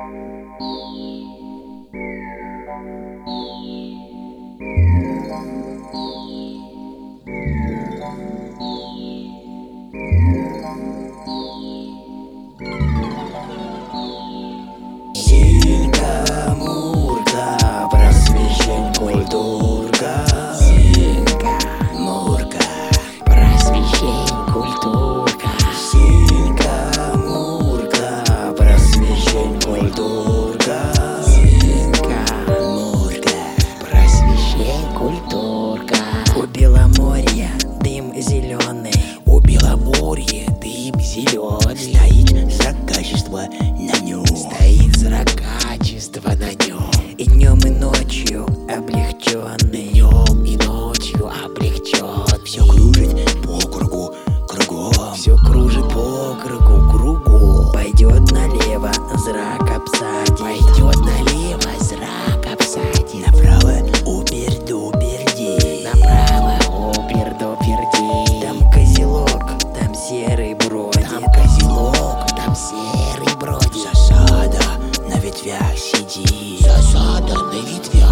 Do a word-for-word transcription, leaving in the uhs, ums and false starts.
Синька, Мурка, просвещень культурка. Синька, Мурка, просвещень культурка. Синька, Мурка, просвещень культурка. Синька, Мурка, просвещень культурка. У Беломорья дым зеленый, У Беломорья дым зеленый. стоит за качество на нем. Стоит знак качества на нем. И днем и ночью облегченный. Днем и ночью облегчен. Все кружит по кругу, кругом. Все кружит по кругу, кругу. Пойдет налево, зрак обсадит. Пойдет налево, зрак обсадит. Направо упер-дупер-ди. Направо опер-доперди. Там козелок, там серый бродит. Там козелок, там серый бродит. Засада на ветвях сидит. Засада на ветвях